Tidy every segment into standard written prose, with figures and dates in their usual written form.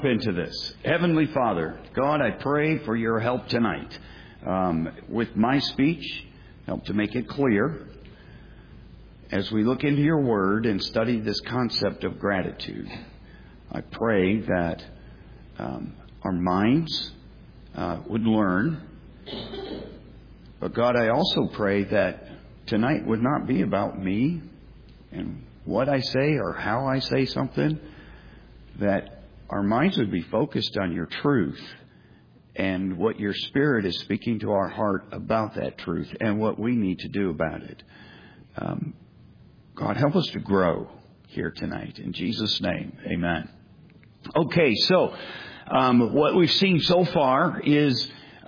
Into this. Heavenly Father, God, I pray for your help tonight. With my speech, help to make it clear as we look into your word and study this concept of gratitude. I pray that our minds would learn. But God, I also pray that tonight would not be about me and what I say or how I say something, that our minds would be focused on your truth and what your Spirit is speaking to our heart about that truth and what we need to do about it. God, help us to grow here tonight. In Jesus' name, amen. Okay, so what we've seen so far is,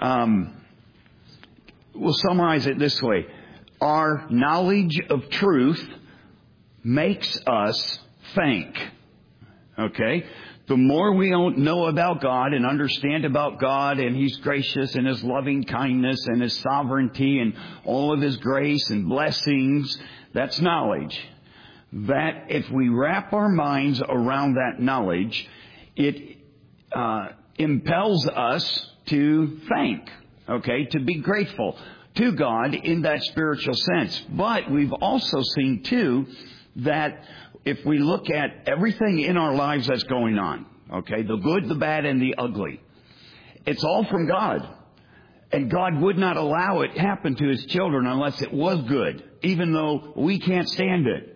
we'll summarize it this way. Our knowledge of truth makes us thank. Okay? The more we know about God and understand about God and He's gracious and His loving kindness and His sovereignty and all of His grace and blessings, that's knowledge. That if we wrap our minds around that knowledge, it impels us to thank, okay, to be grateful to God in that spiritual sense. But we've also seen, too, that if we look at everything in our lives that's going on, okay, the good, the bad, and the ugly, it's all from God. And God would not allow it happen to His children unless it was good, even though we can't stand it.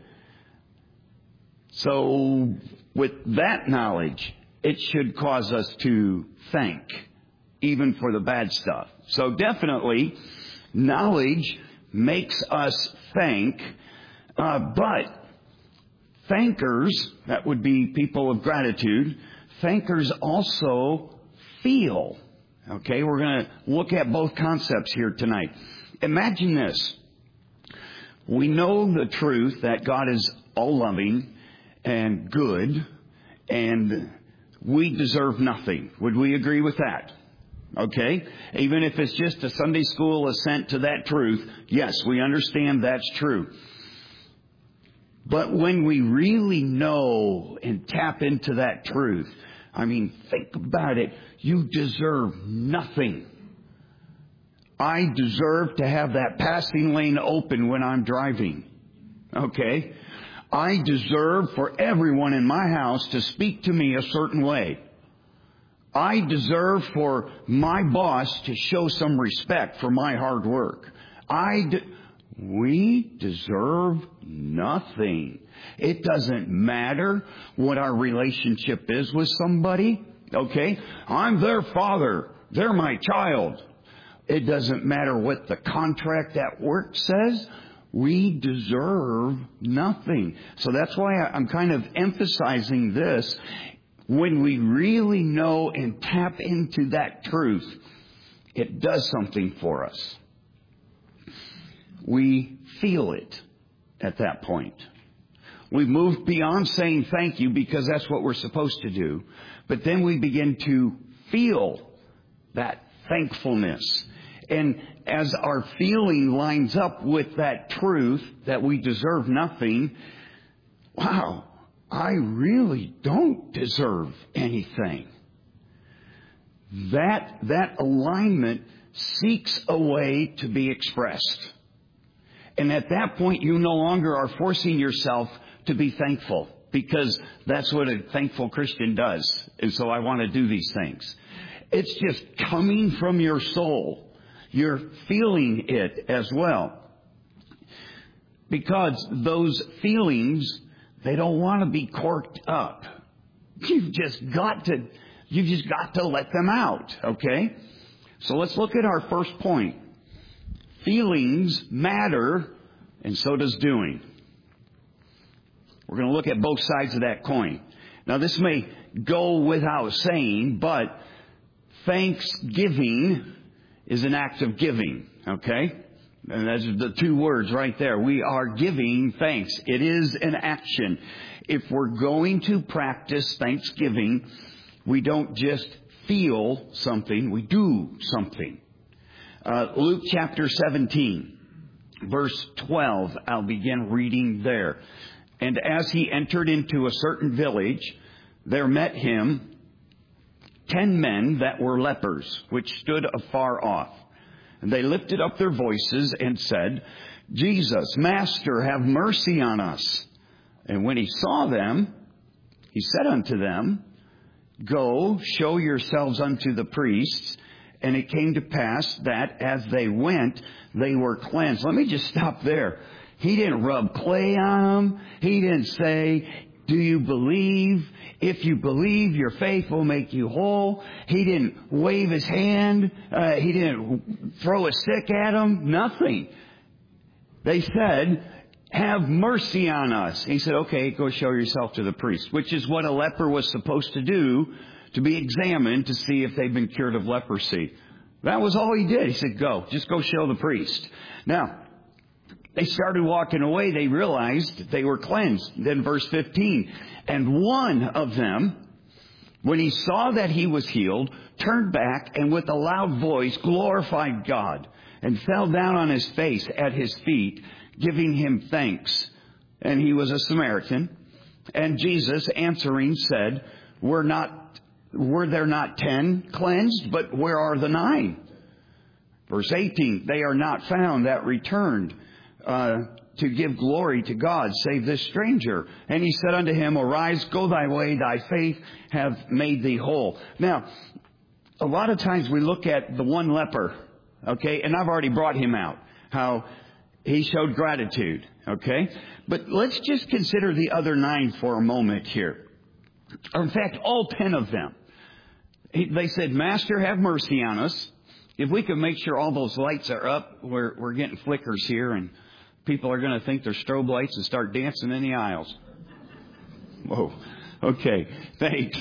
So with that knowledge, it should cause us to thank, even for the bad stuff. So definitely, knowledge makes us thank, but thankers, that would be people of gratitude, thankers also feel. Okay, we're going to look at both concepts here tonight. Imagine this. We know the truth that God is all-loving and good, and we deserve nothing. Would we agree with that? Okay? Even if it's just a Sunday school assent to that truth, yes, we understand that's true. But when we really know and tap into that truth, I mean, think about it. You deserve nothing. I deserve to have that passing lane open when I'm driving. Okay? I deserve for everyone in my house to speak to me a certain way. I deserve for my boss to show some respect for my hard work. We deserve nothing. It doesn't matter what our relationship is with somebody. Okay? I'm their father. They're my child. It doesn't matter what the contract at work says. We deserve nothing. So that's why I'm kind of emphasizing this. When we really know and tap into that truth, it does something for us. We feel it at that point. We've moved beyond saying thank you because that's what we're supposed to do. But then we begin to feel that thankfulness. And as our feeling lines up with that truth that we deserve nothing, wow, I really don't deserve anything. That alignment seeks a way to be expressed. And at that point, you no longer are forcing yourself to be thankful, because that's what a thankful Christian does. And so I want to do these things. It's just coming from your soul. You're feeling it as well. Because those feelings, they don't want to be corked up. You've just got to let them out, okay? So let's look at our first point. Feelings matter, and so does doing. We're going to look at both sides of that coin. Now, this may go without saying, but thanksgiving is an act of giving, okay? And that's the two words right there. We are giving thanks. It is an action. If we're going to practice thanksgiving, we don't just feel something, we do something. Luke chapter 17, verse 12, I'll begin reading there. And as he entered into a certain village, there met him 10 men that were lepers, which stood afar off. And they lifted up their voices and said, Jesus, Master, have mercy on us. And when he saw them, he said unto them, Go, show yourselves unto the priests. And it came to pass that as they went, they were cleansed. Let me just stop there. He didn't rub clay on them. He didn't say, do you believe? If you believe, your faith will make you whole. He didn't wave his hand. He didn't throw a stick at them. Nothing. They said, have mercy on us. He said, okay, go show yourself to the priest, which is what a leper was supposed to do, to be examined to see if they've been cured of leprosy. That was all he did. He said, just go show the priest. Now, they started walking away. They realized they were cleansed. Then verse 15, and one of them, when he saw that he was healed, turned back and with a loud voice glorified God and fell down on his face at his feet, giving him thanks. And he was a Samaritan. And Jesus answering said, were there not 10 cleansed? But where are the 9? Verse 18, they are not found that returned to give glory to God, save this stranger. And he said unto him, Arise, go thy way, thy faith hath made thee whole. Now, a lot of times we look at the one leper, okay, and I've already brought him out, how he showed gratitude, okay? But let's just consider the other 9 for a moment here. Or in fact, all 10 of them. They said, Master, have mercy on us. If we could make sure all those lights are up, we're getting flickers here, and people are going to think they're strobe lights and start dancing in the aisles. Whoa. Okay. Thanks.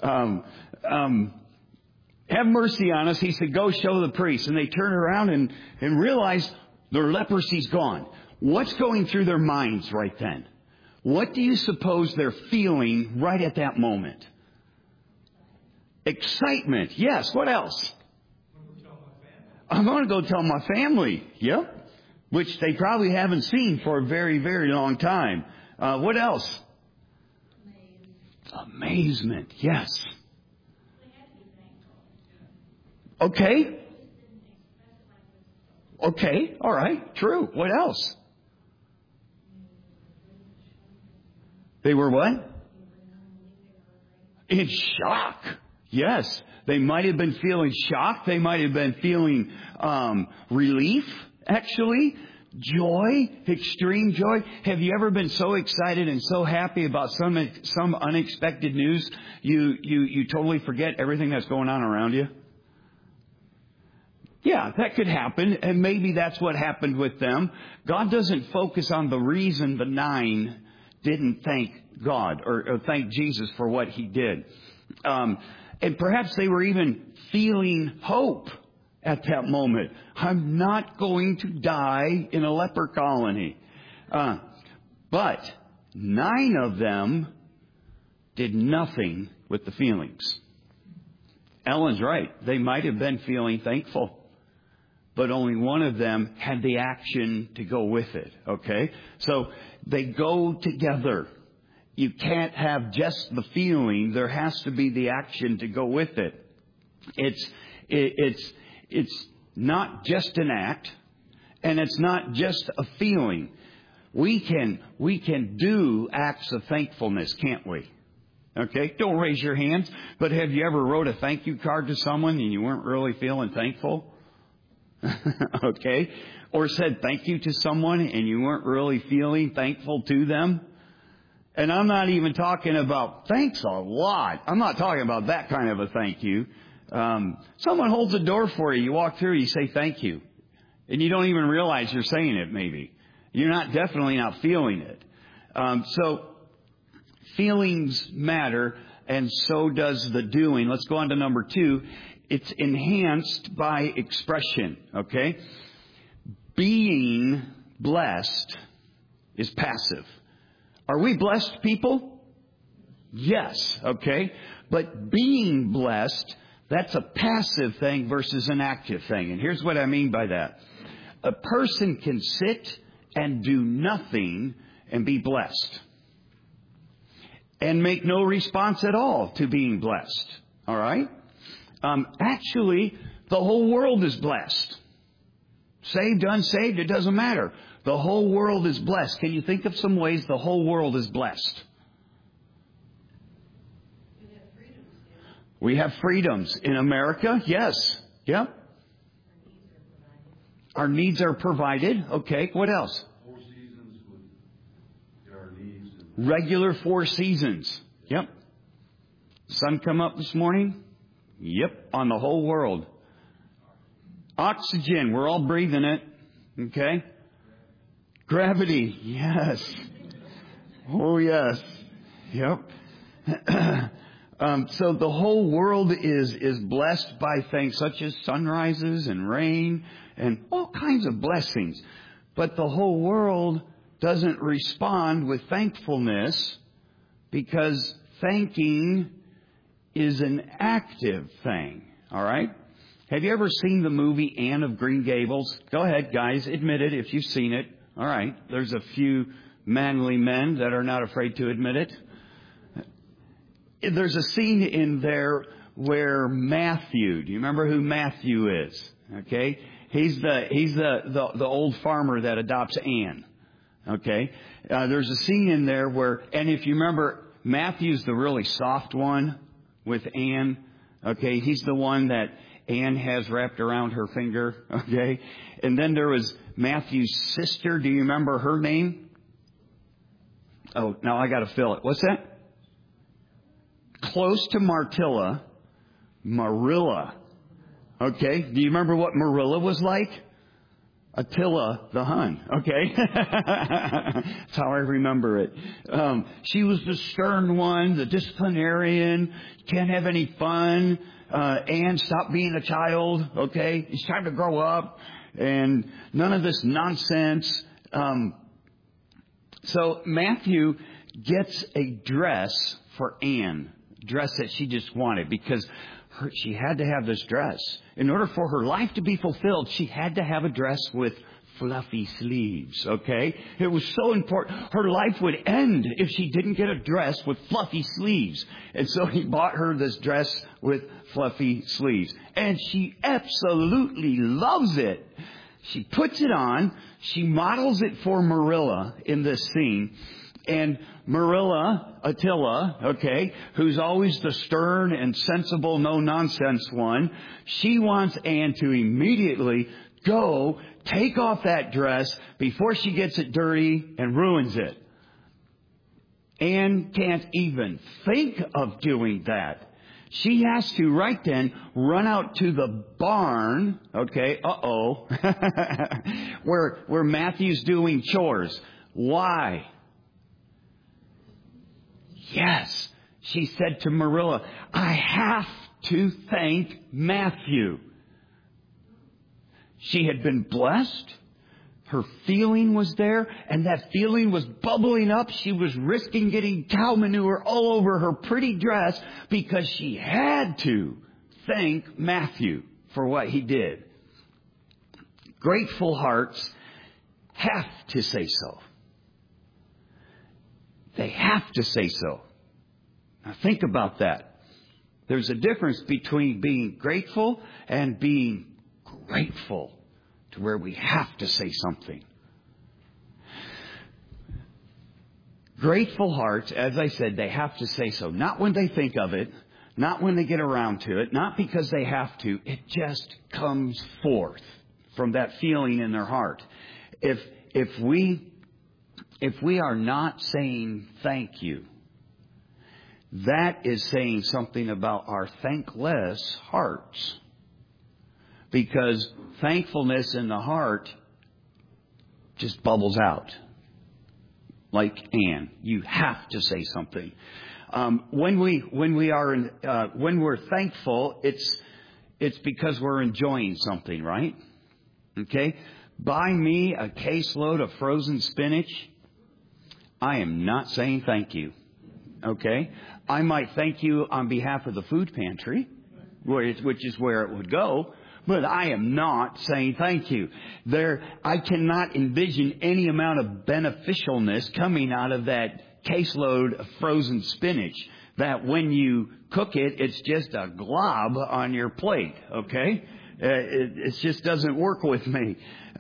Have mercy on us. He said, go show the priest. And they turn around and realize their leprosy's gone. What's going through their minds right then? What do you suppose they're feeling right at that moment? Excitement. Yes. What else? I'm going to go tell my family. Yep. Which they probably haven't seen for a very, very long time. What else? Amazement. Yes. Okay. Okay. All right. True. What else? They were what? In shock. Yes. They might have been feeling shock. They might have been feeling relief, actually. Joy, extreme joy. Have you ever been so excited and so happy about some unexpected news you totally forget everything that's going on around you? Yeah, that could happen, and maybe that's what happened with them. God doesn't focus on the reason the 9 didn't thank God or thank Jesus for what he did. And perhaps they were even feeling hope at that moment. I'm not going to die in a leper colony. But 9 of them did nothing with the feelings. Ellen's right. They might have been feeling thankful, but only one of them had the action to go with it. Okay? So they go together. You can't have just the feeling. There has to be the action to go with it. It's not just an act, and it's not just a feeling. We can do acts of thankfulness, can't we? Okay? Don't raise your hands, but have you ever wrote a thank you card to someone and you weren't really feeling thankful? Okay? Or said thank you to someone and you weren't really feeling thankful to them? And I'm not even talking about thanks a lot. I'm not talking about that kind of a thank you. Someone holds a door for you. You walk through, you say thank you. And you don't even realize you're saying it maybe. You're definitely not feeling it. So feelings matter, and so does the doing. Let's go on to number 2. It's enhanced by expression, okay? Being blessed is passive. Are we blessed people? Yes, okay? But being blessed, that's a passive thing versus an active thing. And here's what I mean by that. A person can sit and do nothing and be blessed, and make no response at all to being blessed. All right? Actually, the whole world is blessed. Saved, unsaved, it doesn't matter. The whole world is blessed. Can you think of some ways the whole world is blessed? We have freedoms. In America, yes. Yep. Our needs are provided. Okay, what else? 4 seasons with our needs. Regular 4 seasons. Yep. Sun come up this morning? Yep, on the whole world. Oxygen, we're all breathing it. Okay? Gravity, yes. Oh, yes. Yep. So the whole world is blessed by things such as sunrises and rain and all kinds of blessings. But the whole world doesn't respond with thankfulness because thanking is an active thing. All right? Have you ever seen the movie Anne of Green Gables? Go ahead, guys. Admit it if you've seen it. All right. There's a few manly men that are not afraid to admit it. There's a scene in there where Matthew, do you remember who Matthew is? Okay. He's the old farmer that adopts Anne. Okay. There's a scene in there where, and if you remember, Matthew's the really soft one with Anne. Okay. He's the one that Anne has wrapped around her finger. Okay. And then there was Matthew's sister. Do you remember her name? Oh, now I got to fill it. What's that? Close to Martilla, Marilla. Okay. Do you remember what Marilla was like? Attila the Hun. Okay. That's how I remember it. She was the stern one, the disciplinarian. Can't have any fun. Anne, stop being a child. Okay. It's time to grow up. And none of this nonsense. So Matthew gets a dress for Anne. Dress that she just wanted because she had to have this dress. In order for her life to be fulfilled, she had to have a dress with fluffy sleeves, okay? It was so important. Her life would end if she didn't get a dress with fluffy sleeves. And so he bought her this dress with fluffy sleeves. And she absolutely loves it. She puts it on. She models it for Marilla in this scene. And Marilla, Attila, okay, who's always the stern and sensible, no-nonsense one, she wants Anne to immediately go take off that dress before she gets it dirty and ruins it. Anne can't even think of doing that. She has to right then run out to the barn, okay, where Matthew's doing chores. Why? Yes, she said to Marilla, I have to thank Matthew. She had been blessed. Her feeling was there, and that feeling was bubbling up. She was risking getting cow manure all over her pretty dress because she had to thank Matthew for what he did. Grateful hearts have to say so. They have to say so. Now think about that. There's a difference between being grateful and being grateful to where we have to say something. Grateful hearts, as I said, they have to say so. Not when they think of it, not when they get around to it, not because they have to. It just comes forth from that feeling in their heart. If we are not saying thank you, that is saying something about our thankless hearts. Because thankfulness in the heart just bubbles out. Like Anne, you have to say something. When we're thankful, it's because we're enjoying something, right? Okay? Buy me a caseload of frozen spinach. I am not saying thank you. Okay? I might thank you on behalf of the food pantry, which is where it would go, but I am not saying thank you. I cannot envision any amount of beneficialness coming out of that caseload of frozen spinach. that when you cook it, it's just a glob on your plate, okay? It just doesn't work with me.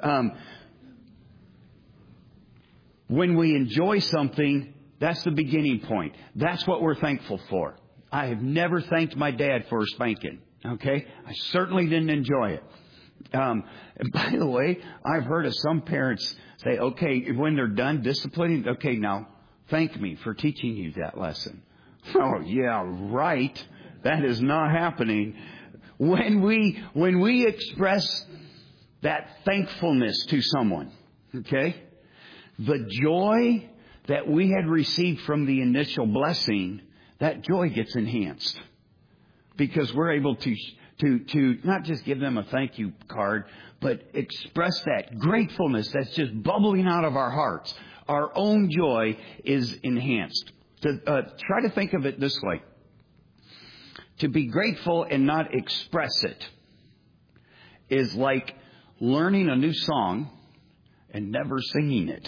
When we enjoy something, that's the beginning point. That's what we're thankful for. I have never thanked my dad for a spanking, okay? I certainly didn't enjoy it. And by the way, I've heard of some parents say, okay, when they're done disciplining, okay, now thank me for teaching you that lesson. Oh, yeah, right. That is not happening. When we express that thankfulness to someone, okay, the joy that we had received from the initial blessing, that joy gets enhanced because we're able to not just give them a thank you card, but express that gratefulness that's just bubbling out of our hearts. Our own joy is enhanced. Try to think of it this way. To be grateful and not express it is like learning a new song and never singing it.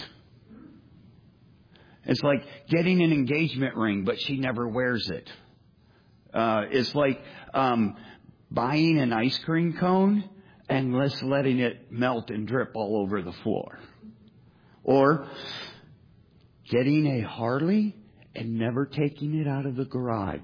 It's like getting an engagement ring, but she never wears it. It's like buying an ice cream cone and just letting it melt and drip all over the floor. Or getting a Harley and never taking it out of the garage.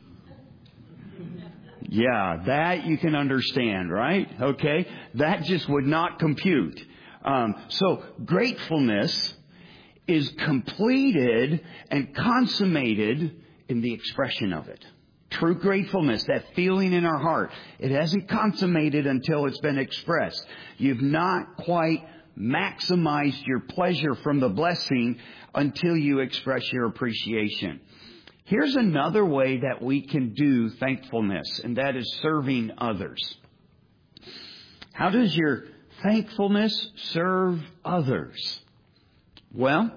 Yeah, that you can understand, right? Okay, that just would not compute. So gratefulness is completed and consummated in the expression of it. True gratefulness, that feeling in our heart, it hasn't consummated until it's been expressed. You've not quite maximized your pleasure from the blessing until you express your appreciation. Here's another way that we can do thankfulness, and that is serving others. How does your thankfulness serve others? Well,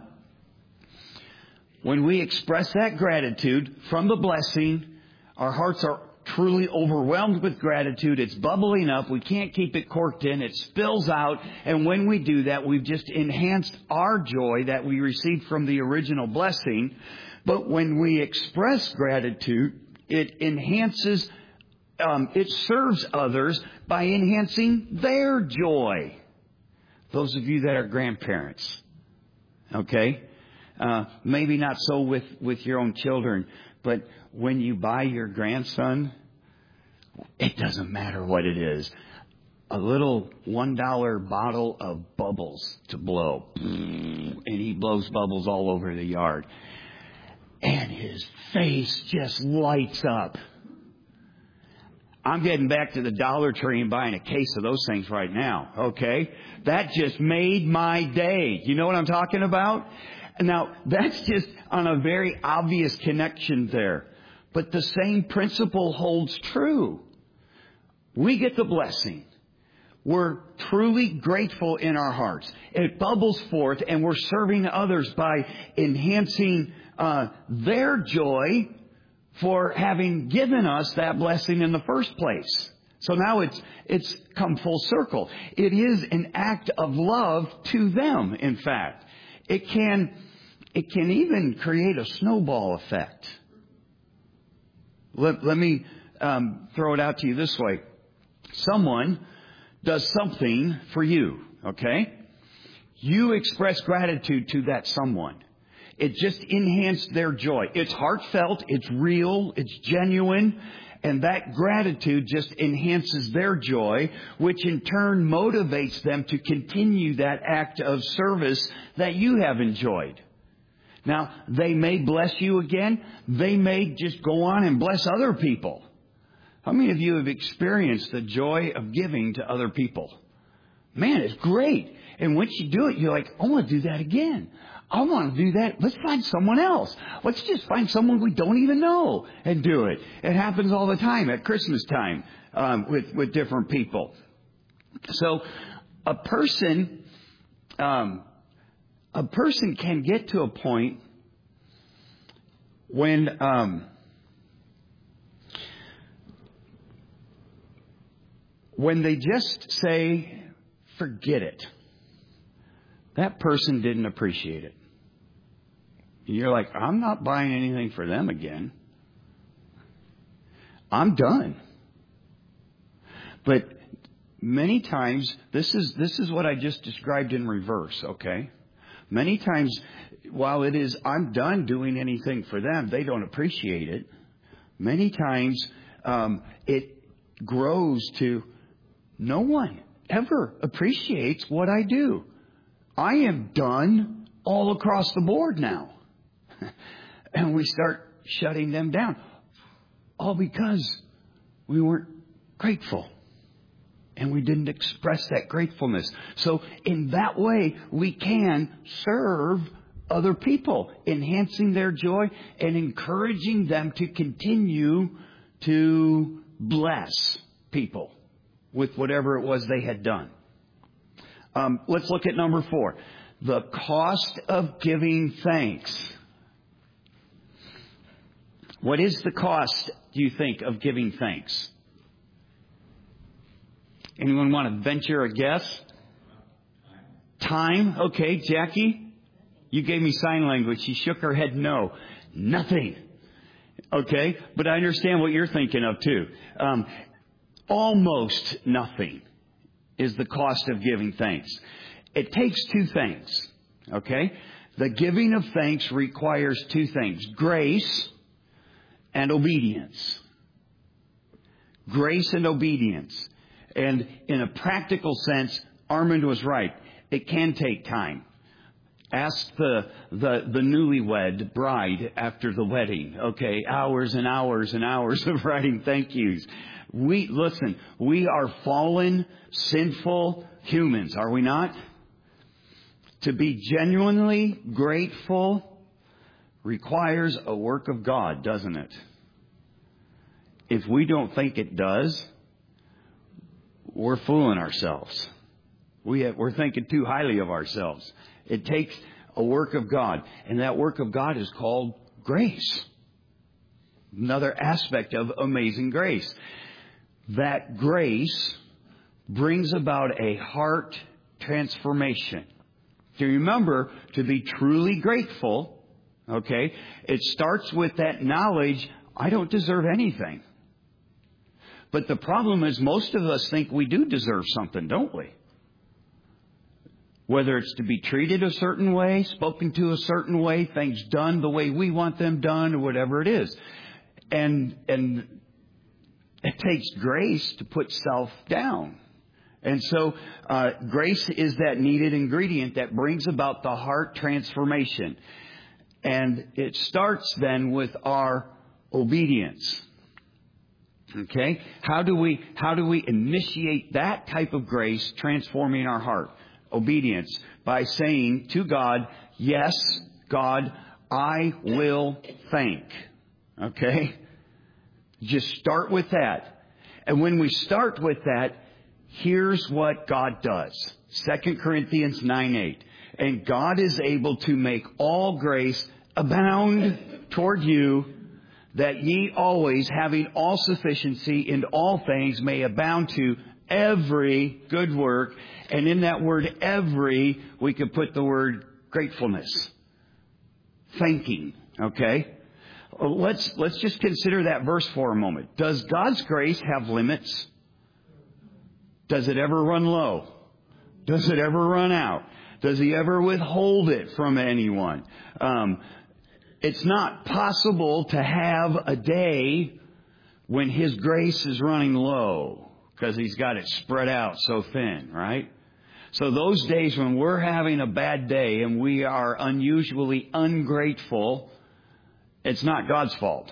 when we express that gratitude from the blessing, our hearts are truly overwhelmed with gratitude. It's bubbling up. We can't keep it corked in. It spills out. And when we do that, we've just enhanced our joy that we received from the original blessing. But when we express gratitude, it enhances, it serves others by enhancing their joy. Those of you that are grandparents, okay? Maybe not so with your own children, but when you buy your grandson, it doesn't matter what it is. A little $1 bottle of bubbles to blow. And he blows bubbles all over the yard. And his face just lights up. I'm getting back to the Dollar Tree and buying a case of those things right now. Okay? That just made my day. You know what I'm talking about? Now, that's just on a very obvious connection there. But the same principle holds true. We get the blessing. We're truly grateful in our hearts. It bubbles forth, and we're serving others by enhancing their joy for having given us that blessing in the first place. So now it's come full circle. It is an act of love to them, in fact. It can even create a snowball effect. Let me throw it out to you this way. Someone does something for you, okay? You express gratitude to that someone. It just enhanced their joy. It's heartfelt, it's real, it's genuine, and that gratitude just enhances their joy, which in turn motivates them to continue that act of service that you have enjoyed. Now, they may bless you again. They may just go on and bless other people. How many of you have experienced the joy of giving to other people? Man, it's great. And once you do it, you're like, I want to do that again. I want to do that. Let's find someone else. Let's just find someone we don't even know and do it. It happens all the time at Christmas time with different people. So a person can get to a point when they just say, forget it. That person didn't appreciate it. You're like, I'm not buying anything for them again. I'm done. But many times, this is what I just described in reverse, okay? Many times, while it is, I'm done doing anything for them, they don't appreciate it. Many times, it grows to, no one ever appreciates what I do. I am done all across the board now. And we start shutting them down. All because we weren't grateful. And we didn't express that gratefulness. So in that way, we can serve other people, enhancing their joy and encouraging them to continue to bless people with whatever it was they had done. Let's look at number 4. The cost of giving thanks. What is the cost, do you think, of giving thanks? Anyone want to venture a guess? Time. Okay, Jackie? You gave me sign language. She shook her head no. Nothing. Okay, but I understand what you're thinking of too. Almost nothing is the cost of giving thanks. It takes 2 things. Okay? The giving of thanks requires 2 things. Grace and obedience. Grace and obedience. And in a practical sense, Armand was right. It can take time. Ask the newlywed bride after the wedding. Okay, hours and hours and hours of writing thank yous. We are fallen, sinful humans, are we not? To be genuinely grateful requires a work of God, doesn't it? If we don't think it does, we're fooling ourselves. We're thinking too highly of ourselves. It takes a work of God, and that work of God is called grace. Another aspect of amazing grace. That grace brings about a heart transformation. Do you remember, to be truly grateful, okay, it starts with that knowledge, I don't deserve anything. But the problem is most of us think we do deserve something, don't we? Whether it's to be treated a certain way, spoken to a certain way, things done the way we want them done, or whatever it is. And it takes grace to put self down. And so grace is that needed ingredient that brings about the heart transformation. And it starts then with our obedience. Okay? How do we initiate that type of grace transforming our heart? Obedience. By saying to God, yes, God, I will thank. Okay? Just start with that. And when we start with that, here's what God does. 2 Corinthians 9:8. And God is able to make all grace abound toward you, that ye always, having all sufficiency in all things, may abound to every good work. And in that word every, we could put the word gratefulness. Thanking. Okay? Let's just consider that verse for a moment. Does God's grace have limits? Does it ever run low? Does it ever run out? Does He ever withhold it from anyone? It's not possible to have a day when His grace is running low, because He's got it spread out so thin, right? So those days when we're having a bad day and we are unusually ungrateful, it's not God's fault.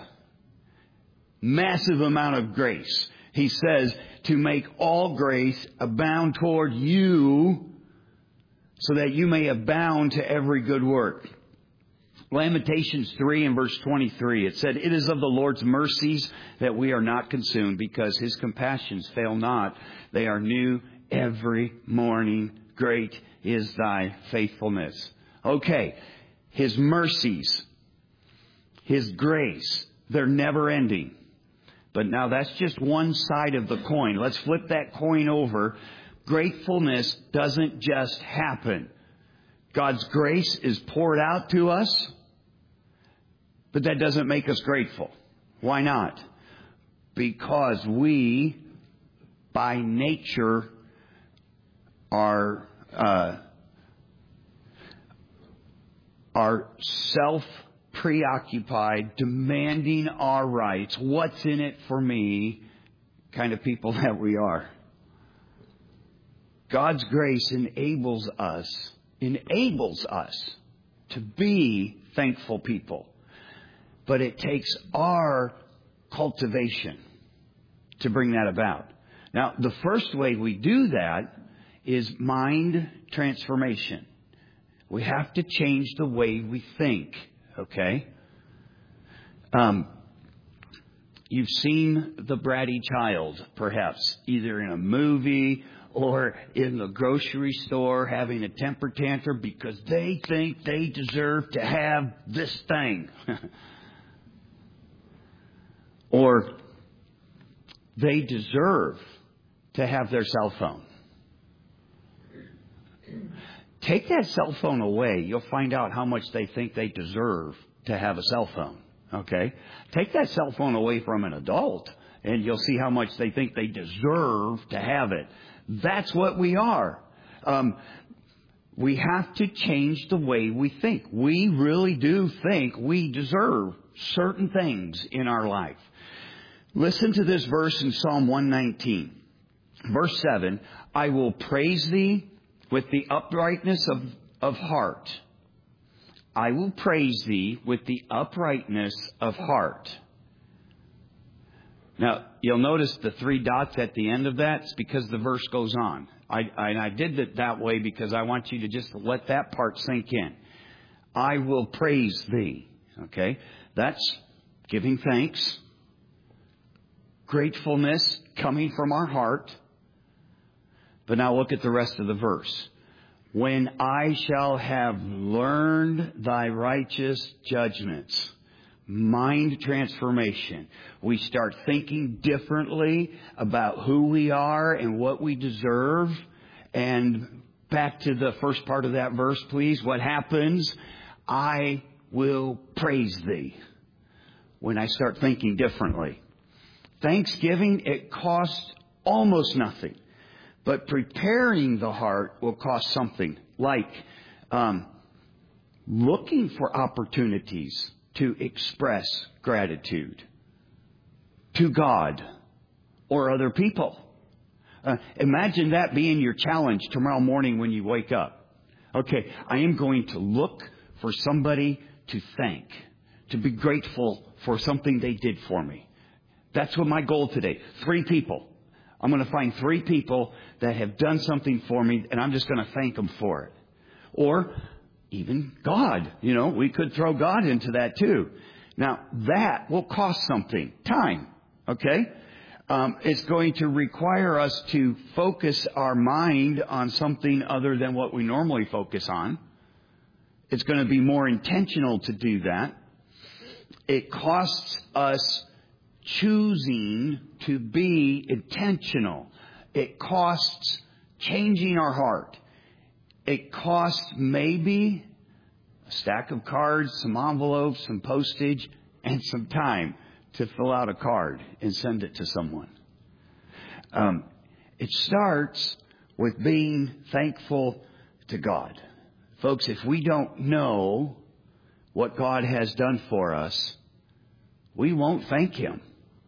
Massive amount of grace. He says to make all grace abound toward you, so that you may abound to every good work. Lamentations 3 and verse 23, it said, it is of the Lord's mercies that we are not consumed, because His compassions fail not. They are new every morning. Great is thy faithfulness. Okay, His mercies, His grace, they're never ending. But now that's just one side of the coin. Let's flip that coin over. Gratefulness doesn't just happen. God's grace is poured out to us, but that doesn't make us grateful. Why not? because we, by nature, are self-preoccupied, demanding our rights, what's in it for me, kind of people that we are. God's grace enables us to be thankful people. But it takes our cultivation to bring that about. Now, the first way we do that is mind transformation. We have to change the way we think, okay? You've seen the bratty child, perhaps, either in a movie or in the grocery store having a temper tantrum because they think they deserve to have this thing. Or they deserve to have their cell phone. Take that cell phone away, you'll find out how much they think they deserve to have a cell phone. Okay? Take that cell phone away from an adult, and you'll see how much they think they deserve to have it. That's what we are. We have to change the way we think. We really do think we deserve certain things in our life. Listen to this verse in Psalm 119. Verse 7, I will praise thee with the uprightness of heart. I will praise thee with the uprightness of heart. Now, you'll notice the 3 dots at the end of that. It's because the verse goes on. I did it that way because I want you to just let that part sink in. I will praise thee. Okay? That's giving thanks. Gratefulness coming from our heart. But now look at the rest of the verse. When I shall have learned thy righteous judgments. Mind transformation. We start thinking differently about who we are and what we deserve. And back to the first part of that verse, please. What happens? I will praise thee. When I start thinking differently. Thanksgiving, it costs almost nothing. But preparing the heart will cost something. Like looking for opportunities to express gratitude to God or other people. Imagine that being your challenge tomorrow morning when you wake up. Okay, I am going to look for somebody to thank, to be grateful for something they did for me. That's what my goal today. 3 people. I'm going to find 3 people that have done something for me, and I'm just going to thank them for it. Or even God. You know, we could throw God into that too. Now, that will cost something. Time. Okay? It's going to require us to focus our mind on something other than what we normally focus on. It's going to be more intentional to do that. It costs us choosing to be intentional. It costs changing our heart. It costs maybe a stack of cards, some envelopes, some postage, and some time to fill out a card and send it to someone. It starts with being thankful to God. Folks, if we don't know what God has done for us, we won't thank Him.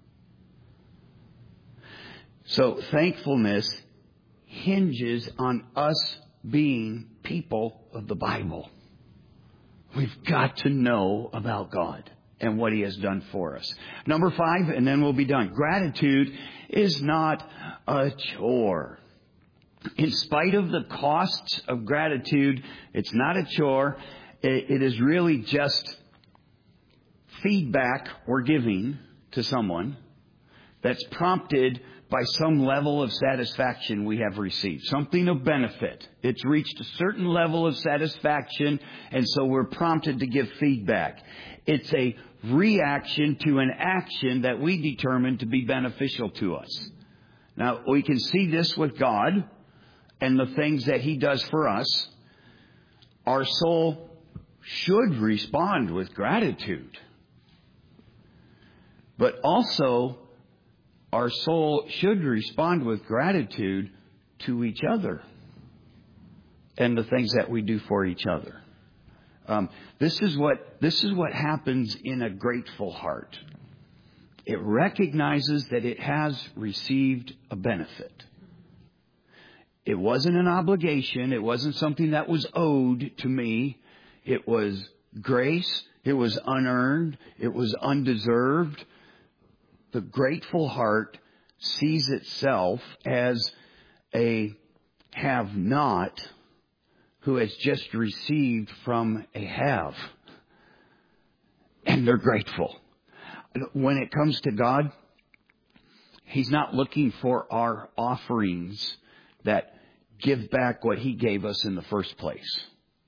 So thankfulness hinges on us being people of the Bible. We've got to know about God and what He has done for us. Number 5, and then we'll be done. Gratitude is not a chore. In spite of the costs of gratitude, it's not a chore. It is really just feedback we're giving to someone that's prompted by some level of satisfaction we have received. Something of benefit. It's reached a certain level of satisfaction, and so we're prompted to give feedback. It's a reaction to an action that we determine to be beneficial to us. Now, we can see this with God and the things that He does for us. Our soul should respond with gratitude. But also, our soul should respond with gratitude to each other and the things that we do for each other. This is what happens in a grateful heart. It recognizes that it has received a benefit. It wasn't an obligation. It wasn't something that was owed to me. It was grace. It was unearned. It was undeserved. The grateful heart sees itself as a have-not who has just received from a have. And they're grateful. When it comes to God, He's not looking for our offerings that give back what He gave us in the first place.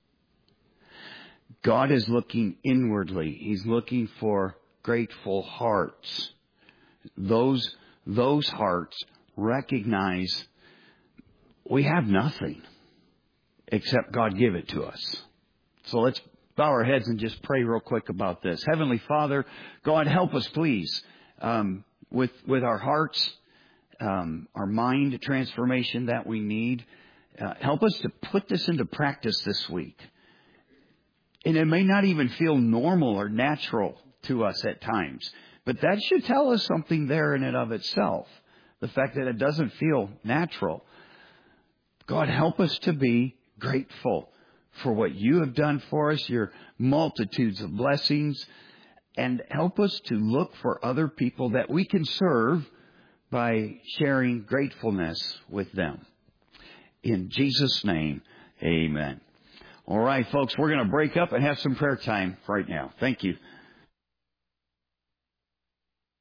God is looking inwardly. He's looking for grateful hearts. Those hearts recognize we have nothing except God give it to us. So let's bow our heads and just pray real quick about this. Heavenly Father, God, help us please with our hearts, our mind transformation that we need. Help us to put this into practice this week. And it may not even feel normal or natural to us at times, but that should tell us something there in and of itself. The fact that it doesn't feel natural. God, help us to be grateful for what you have done for us, your multitudes of blessings, and help us to look for other people that we can serve by sharing gratefulness with them. In Jesus' name, amen. All right, folks, we're going to break up and have some prayer time right now. Thank you.